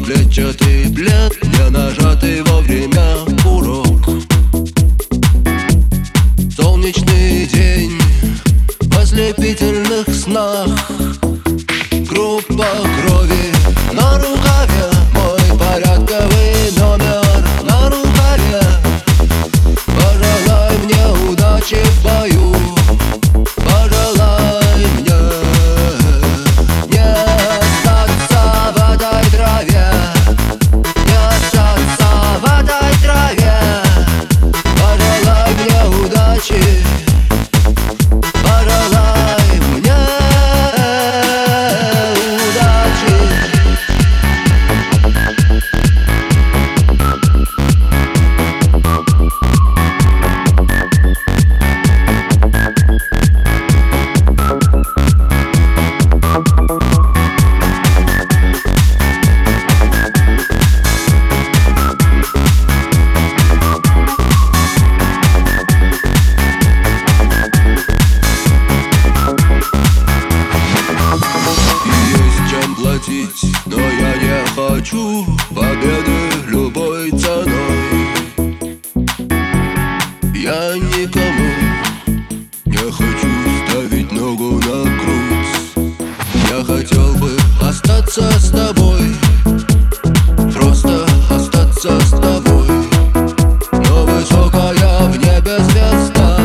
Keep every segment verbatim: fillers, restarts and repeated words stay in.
Клетчатый плед, не нажатый вовремя курок. Солнечный день в ослепительных снах. Группа крови на рукаве, мой порядковый номер на рукаве. Пожелай мне удачи в бою, пожелай мне не остаться в этой траве, не остаться в этой траве. Пожелай мне удачи, пожелай мне удачи. Но я не хочу победы любой ценой. Я никому не хочу ставить ногу на грудь. Я хотел бы остаться с тобой, просто остаться с тобой. Но высокая в небе звезда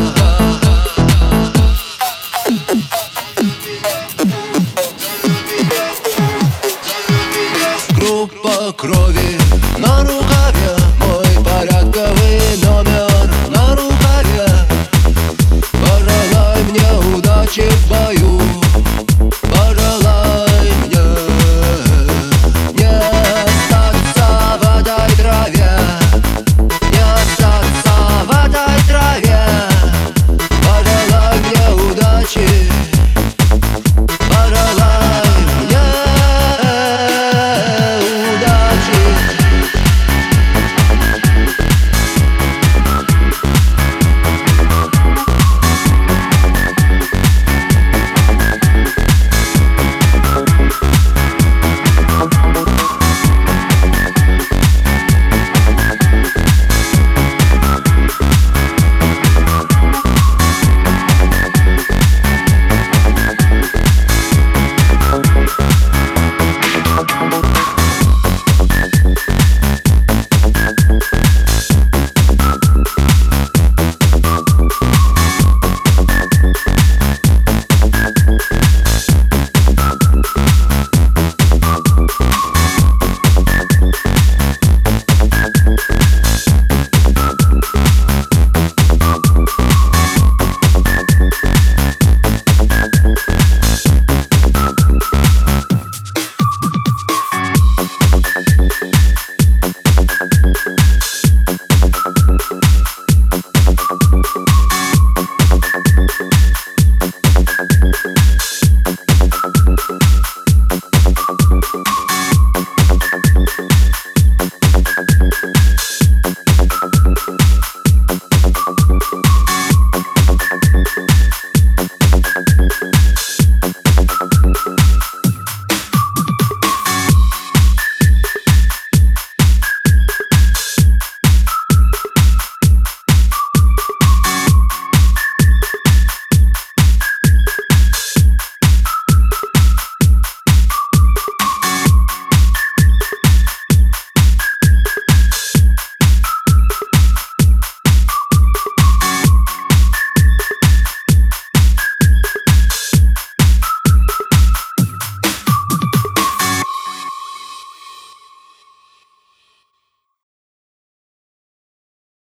группа крови на рукаве, мой порядковый номер